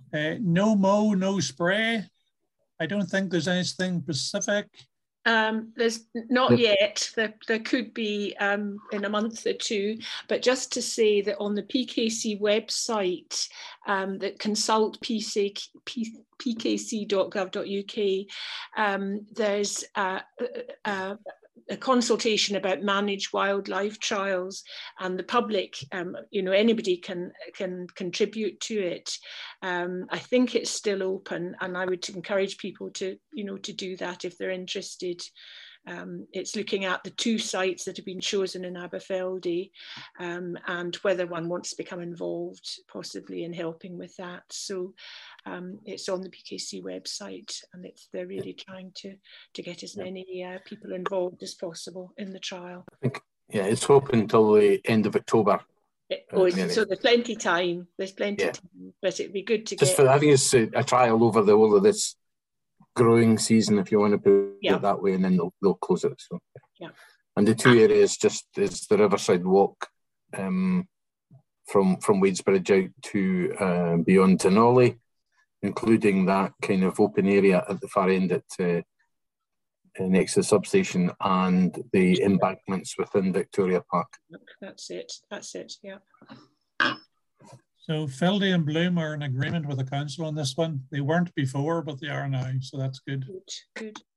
No mow, no spray. I don't think there's anything specific. There's not yet. There could be in a month or two, but just to say that on the PKC website, that consult pkc.gov.uk, there's a consultation about managed wildlife trials, and the public, anybody can contribute to it. I think it's still open, and I would encourage people to do that if they're interested. It's looking at the 2 sites that have been chosen in Aberfeldy, and whether one wants to become involved possibly in helping with that. So it's on the PKC website, and they're really trying to get as many people involved as possible in the trial. I think, it's open until the end of October. So there's plenty of time. There's plenty of time, but it'd be good to get. I think it's a trial over the whole of this growing season, if you want to put it that way, and then they'll close it. So and the 2 areas just is the Riverside Walk from Wadesbridge out to beyond to Nolly, including that kind of open area at the far end at next to the substation, and the embankments within Victoria Park. That's it, yeah. So Feldy and Bloom are in agreement with the council on this one. They weren't before, but they are now, so that's good. Good.